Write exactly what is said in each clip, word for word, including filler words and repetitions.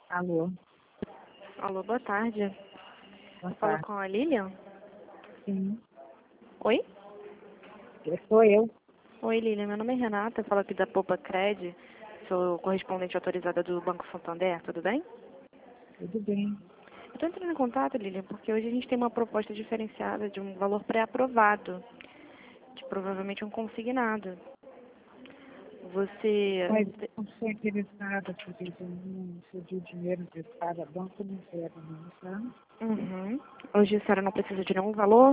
Alô, Alô, boa tarde. boa Fala tarde. com a Lilian? Sim, Oi? sou eu. Oi, Lilian. Meu nome é Renata. Eu falo aqui da Poupa Cred. Sou correspondente autorizada do Banco Santander. Tudo bem? Tudo bem. Eu estou entrando em contato, Lilian, porque hoje a gente tem uma proposta diferenciada de um valor pré-aprovado, que provavelmente é um consignado. Você... Mas não sou interessada, porque eu não pedi dinheiro emprestado a banco, não quero não, tá? Uhum. Hoje a senhora não precisa de nenhum valor?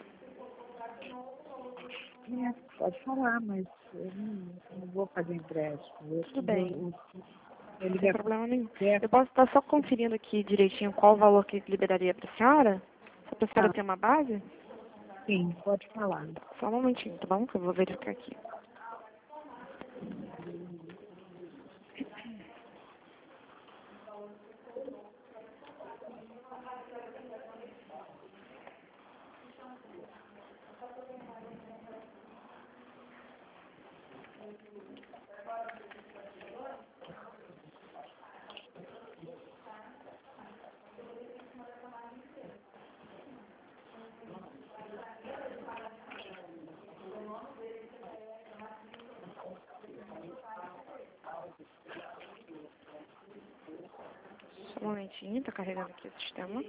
É, pode falar, mas eu não, não vou fazer empréstimo. Eu, Tudo eu, bem. eu, eu Sem ligo problema nenhum. é, Eu posso estar só conferindo aqui direitinho qual o valor que liberaria para a senhora? Só para a senhora ah, ter uma base? sim, pode falar. Só um momentinho, tá bom? Que eu vou verificar aqui. Só um momentinho, tá carregando aqui o sistema.